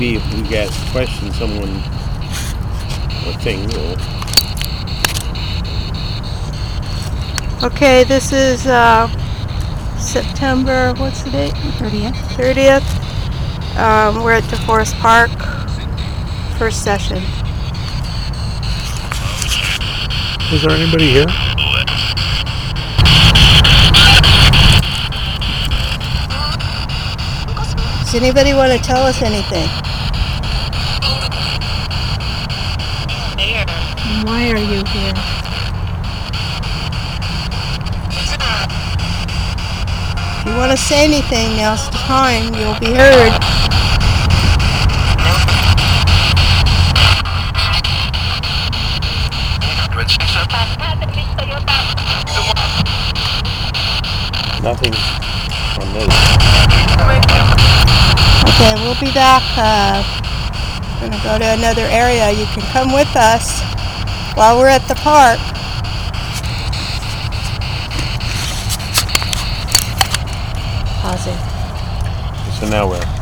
Maybe if we get question someone or thing, Okay, this is September, what's the date? 30th. We're at DeForest Park, first session. Is there anybody here? Does anybody want to tell us anything? Why are you here? If you want to say anything, now's the time. You'll be heard. nothing on this. Okay, we'll be back. We're going to go to another area. You can come with us while we're at the park. Pause it. So now where?